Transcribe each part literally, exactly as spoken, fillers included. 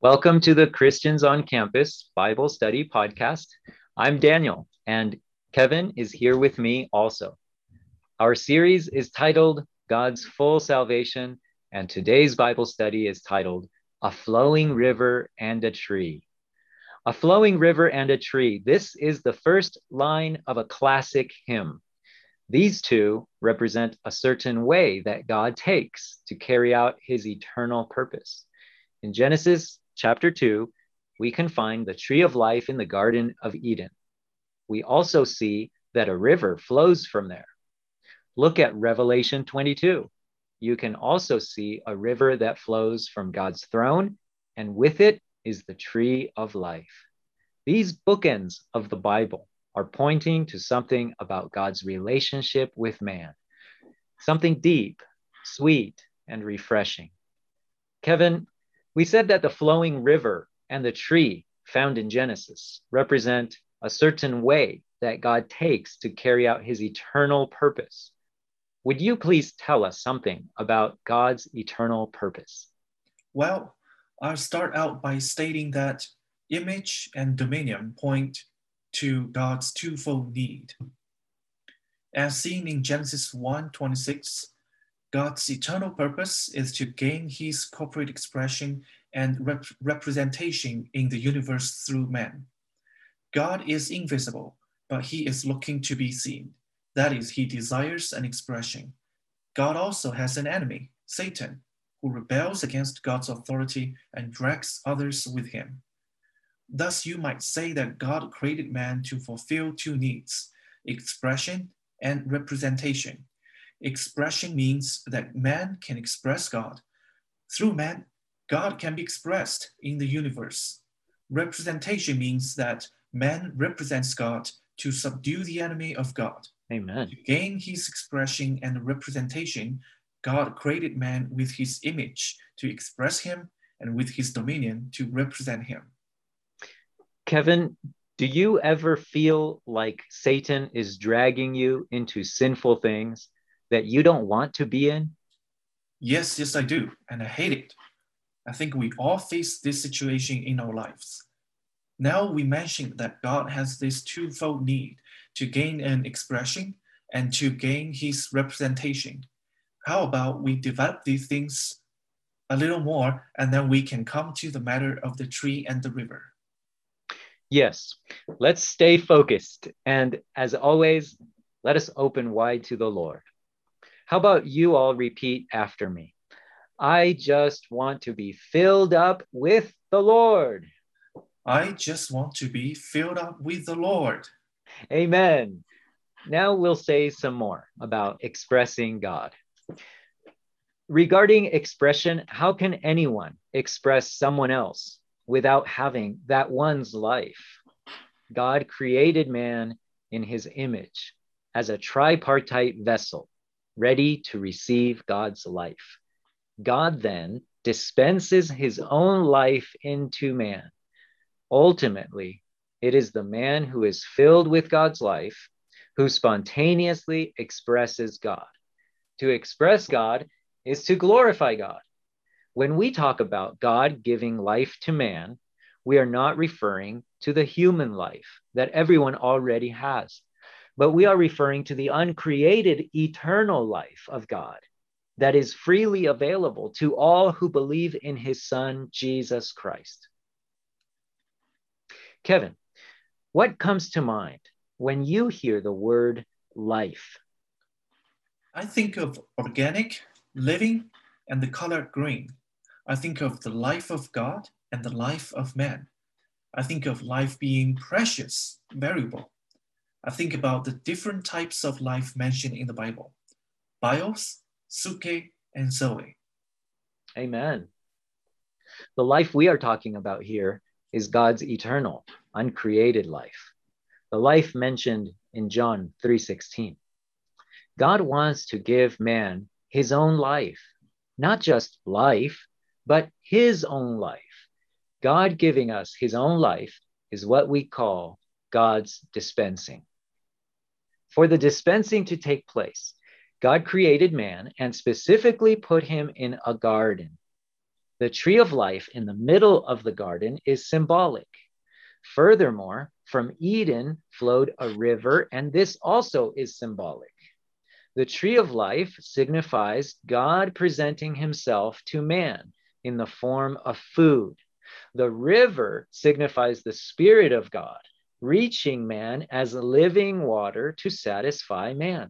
Welcome to the Christians on Campus Bible Study Podcast. I'm Daniel, and Kevin is here with me also. Our series is titled God's Full Salvation, and today's Bible study is titled A Flowing River and a Tree. A flowing river and a tree. This is the first line of a classic hymn. These two represent a certain way that God takes to carry out his eternal purpose. In Genesis chapter two, we can find the tree of life in the Garden of Eden. We also see that a river flows from there. Look at Revelation twenty-two. You can also see a river that flows from God's throne, and with it is the tree of life. These bookends of the Bible are pointing to something about God's relationship with man, something deep, sweet, and refreshing. Kevin, we said that the flowing river and the tree found in Genesis represent a certain way that God takes to carry out his eternal purpose. Would you please tell us something about God's eternal purpose? Well, I'll start out by stating that image and dominion point to God's twofold need. As seen in Genesis one twenty-six, God's eternal purpose is to gain his corporate expression and rep- representation in the universe through man. God is invisible, but he is looking to be seen. That is, he desires an expression. God also has an enemy, Satan, who rebels against God's authority and drags others with him. Thus, you might say that God created man to fulfill two needs, expression and representation. Expression means that man can express God. Through man, God can be expressed in the universe. Representation means that man represents God to subdue the enemy of God. Amen. To gain his expression and representation, God created man with his image to express him and with his dominion to represent him. Kevin, do you ever feel like Satan is dragging you into sinful things that you don't want to be in? Yes, yes, I do, and I hate it. I think we all face this situation in our lives. Now we mentioned that God has this twofold need to gain an expression and to gain his representation. How about we develop these things a little more, and then we can come to the matter of the tree and the river. Yes, let's stay focused. And as always, let us open wide to the Lord. How about you all repeat after me? I just want to be filled up with the Lord. I just want to be filled up with the Lord. Amen. Now we'll say some more about expressing God. Regarding expression, how can anyone express someone else without having that one's life? God created man in his image as a tripartite vessel, ready to receive God's life. God then dispenses his own life into man. Ultimately, it is the man who is filled with God's life who spontaneously expresses God. To express God is to glorify God. When we talk about God giving life to man, we are not referring to the human life that everyone already has, but we are referring to the uncreated eternal life of God that is freely available to all who believe in his Son, Jesus Christ. Kevin, what comes to mind when you hear the word life? I think of organic, living, and the color green. I think of the life of God and the life of man. I think of life being precious, variable. I think about the different types of life mentioned in the Bible: bios, suke, and zoe. Amen. The life we are talking about here is God's eternal, uncreated life, the life mentioned in John three sixteen. God wants to give man his own life, not just life, but his own life. God giving us his own life is what we call God's dispensing. For the dispensing to take place, God created man and specifically put him in a garden. The tree of life in the middle of the garden is symbolic. Furthermore, from Eden flowed a river, and this also is symbolic. The tree of life signifies God presenting himself to man in the form of food. The river signifies the Spirit of God, reaching man as living water to satisfy man.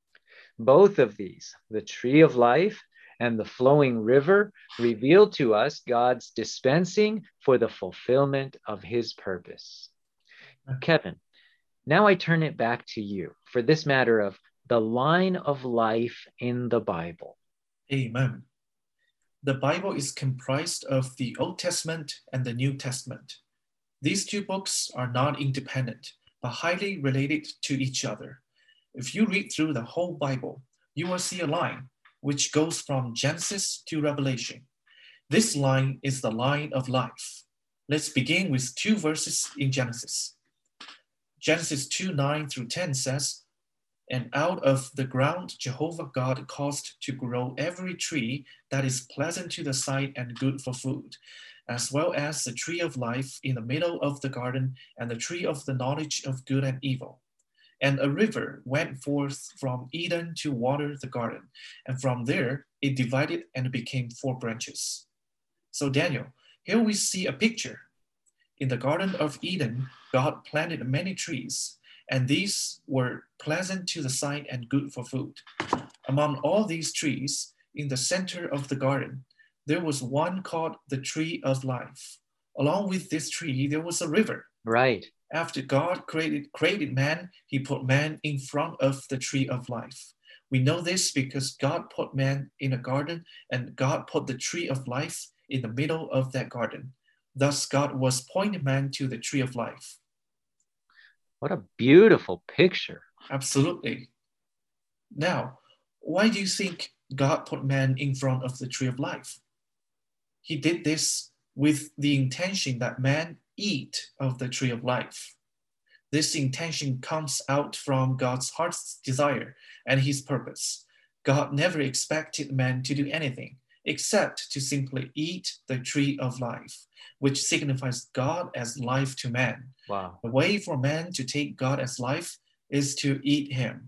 Both of these, the tree of life and the flowing river, reveal to us God's dispensing for the fulfillment of his purpose. Kevin, now I turn it back to you for this matter of the line of life in the Bible. Amen. The Bible is comprised of the Old Testament and the New Testament. These two books are not independent, but highly related to each other. If you read through the whole Bible, you will see a line which goes from Genesis to Revelation. This line is the line of life. Let's begin with two verses in Genesis. Genesis two, nine through ten says, "And out of the ground Jehovah God caused to grow every tree that is pleasant to the sight and good for food, as well as the tree of life in the middle of the garden, and the tree of the knowledge of good and evil. And a river went forth from Eden to water the garden, and from there it divided and became four branches." So Daniel, here we see a picture. In the Garden of Eden, God planted many trees, and these were pleasant to the sight and good for food. Among all these trees, in the center of the garden, there was one called the tree of life. Along with this tree, there was a river. Right. After God created, created man, he put man in front of the tree of life. We know this because God put man in a garden, and God put the tree of life in the middle of that garden. Thus, God was pointing man to the tree of life. What a beautiful picture. Absolutely. Now, why do you think God put man in front of the tree of life? He did this with the intention that man eat of the tree of life. This intention comes out from God's heart's desire and his purpose. God never expected man to do anything except to simply eat the tree of life, which signifies God as life to man. Wow. The way for man to take God as life is to eat him.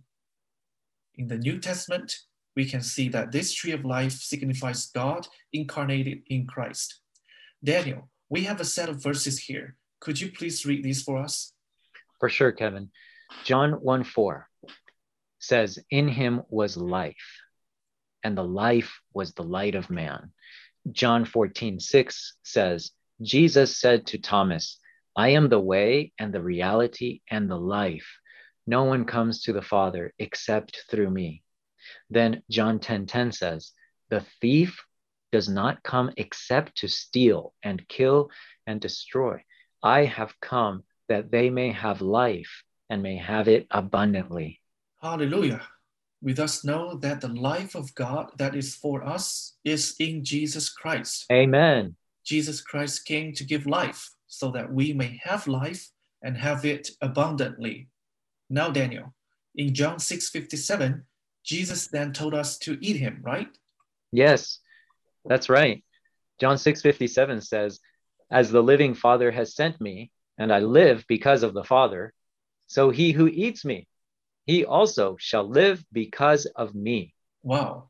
In the New Testament, we can see that this tree of life signifies God incarnated in Christ. Daniel, we have a set of verses here. Could you please read these for us? For sure, Kevin. John one four says, "In him was life, and the life was the light of man." John fourteen six says, "Jesus said to Thomas, I am the way and the reality and the life. No one comes to the Father except through me." Then John ten ten says, "The thief does not come except to steal and kill and destroy. I have come that they may have life and may have it abundantly." Hallelujah. We thus know that the life of God that is for us is in Jesus Christ. Amen. Jesus Christ came to give life so that we may have life and have it abundantly. Now, Daniel, in John six fifty-seven, Jesus then told us to eat him, right? Yes, that's right. John six fifty-seven says, "As the living Father has sent me, and I live because of the Father, so he who eats me, he also shall live because of me." Wow.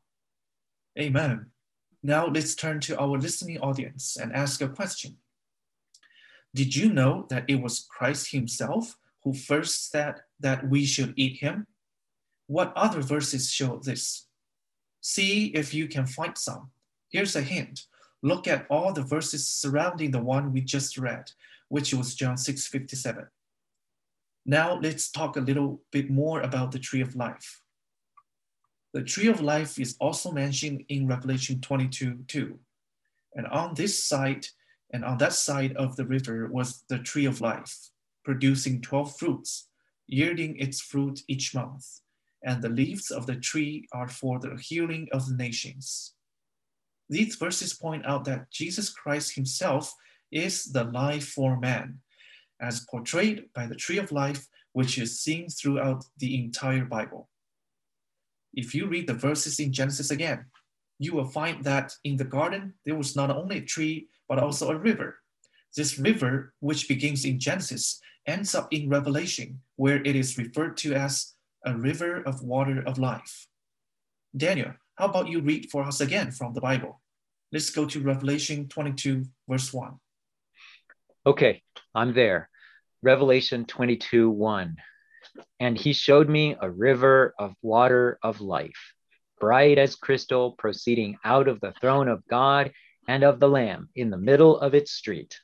Amen. Now let's turn to our listening audience and ask a question. Did you know that it was Christ himself who first said that we should eat him? What other verses show this? See if you can find some. Here's a hint. Look at all the verses surrounding the one we just read, which was John six fifty-seven. Now let's talk a little bit more about the tree of life. The tree of life is also mentioned in Revelation twenty-two two. And on this side and on that side of the river was the tree of life, producing twelve fruits, yielding its fruit each month. And the leaves of the tree are for the healing of the nations. These verses point out that Jesus Christ himself is the life for man, as portrayed by the tree of life, which is seen throughout the entire Bible. If you read the verses in Genesis again, you will find that in the garden, there was not only a tree, but also a river. This river, which begins in Genesis, ends up in Revelation, where it is referred to as a river of water of life. Daniel, how about you read for us again from the Bible? Let's go to Revelation twenty-two, verse one. Okay, I'm there. Revelation twenty-two, one. And he showed me a river of water of life, bright as crystal, proceeding out of the throne of God and of the Lamb in the middle of its street.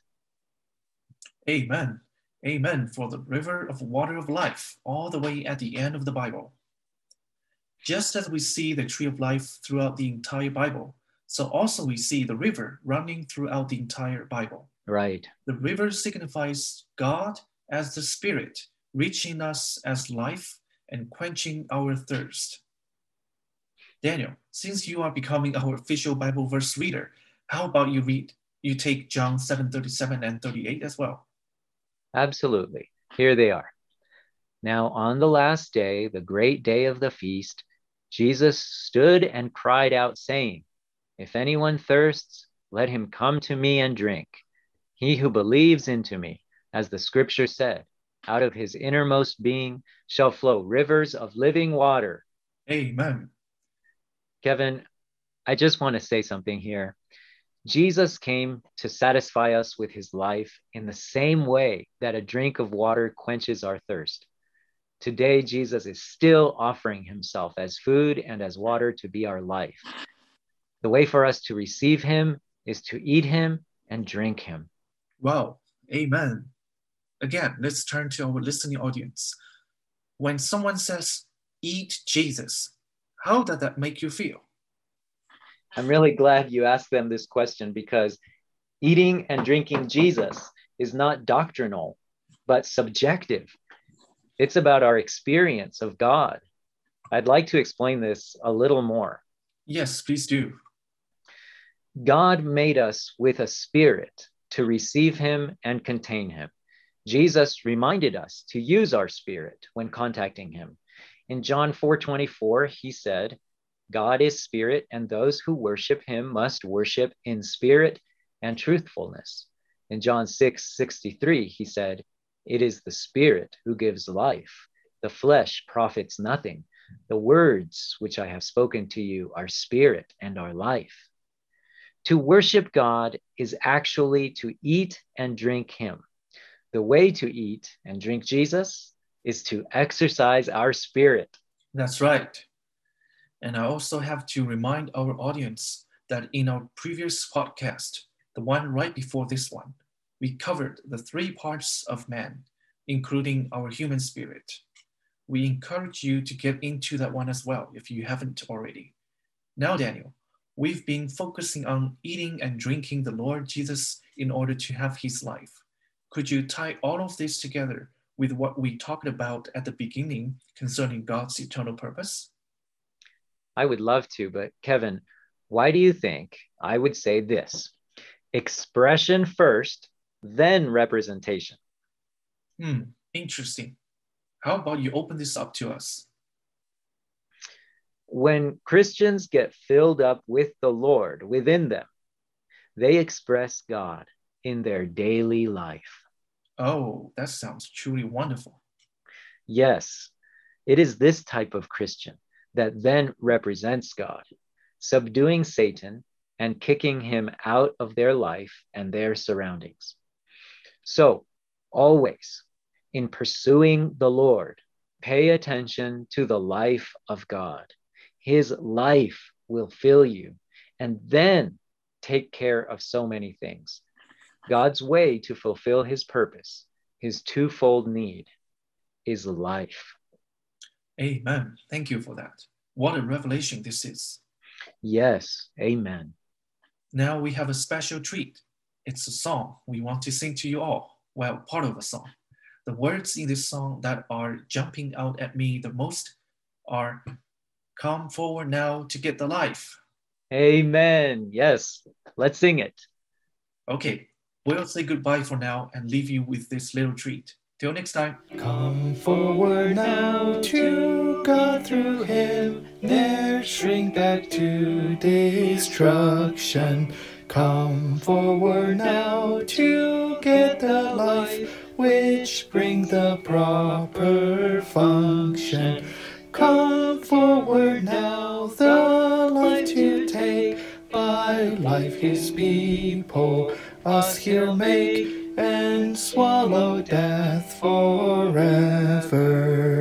Amen. Amen for the river of water of life, all the way at the end of the Bible. Just as we see the tree of life throughout the entire Bible, so also we see the river running throughout the entire Bible. Right. The river signifies God as the Spirit, reaching us as life and quenching our thirst. Daniel, since you are becoming our official Bible verse reader, how about you read, you take John seven, thirty-seven and thirty-eight as well? Absolutely. Here they are. Now on the last day, the great day of the feast, Jesus stood and cried out, saying, if anyone thirsts, let him come to me and drink. He who believes into me, as the scripture said, out of his innermost being shall flow rivers of living water. Amen. Kevin, I just want to say something here. Jesus came to satisfy us with his life in the same way that a drink of water quenches our thirst. Today, Jesus is still offering himself as food and as water to be our life. The way for us to receive him is to eat him and drink him. Wow. Amen. Again, let's turn to our listening audience. When someone says, eat Jesus, how does that make you feel? I'm really glad you asked them this question, because eating and drinking Jesus is not doctrinal, but subjective. It's about our experience of God. I'd like to explain this a little more. Yes, please do. God made us with a spirit to receive him and contain him. Jesus reminded us to use our spirit when contacting him. In John four twenty-four, he said, God is spirit, and those who worship him must worship in spirit and truthfulness. In John six sixty-three, he said, it is the spirit who gives life. The flesh profits nothing. The words which I have spoken to you are spirit and are life. To worship God is actually to eat and drink him. The way to eat and drink Jesus is to exercise our spirit. That's right. And I also have to remind our audience that in our previous podcast, the one right before this one, we covered the three parts of man, including our human spirit. We encourage you to get into that one as well if you haven't already. Now, Daniel, we've been focusing on eating and drinking the Lord Jesus in order to have his life. Could you tie all of this together with what we talked about at the beginning concerning God's eternal purpose? I would love to, but Kevin, why do you think I would say this? Expression first, then representation. Hmm, interesting. How about you open this up to us? When Christians get filled up with the Lord within them, they express God in their daily life. Oh, that sounds truly wonderful. Yes, it is this type of Christian that then represents God, subduing Satan and kicking him out of their life and their surroundings. So, always, in pursuing the Lord, pay attention to the life of God. His life will fill you, and then take care of so many things. God's way to fulfill his purpose, his twofold need, is life. Amen. Thank you for that. What a revelation this is. Yes, amen. Now we have a special treat. It's a song we want to sing to you all. Well, part of a song. The words in this song that are jumping out at me the most are, come forward now to get the life. Amen. Yes, let's sing it. Okay, we'll say goodbye for now and leave you with this little treat. Till next time. Come forward now to God through him, ne'er shrink back to destruction. Come forward now to get the life which brings the proper function. Come forward now, the life to take, by life his people us he'll make, and swallow death forever.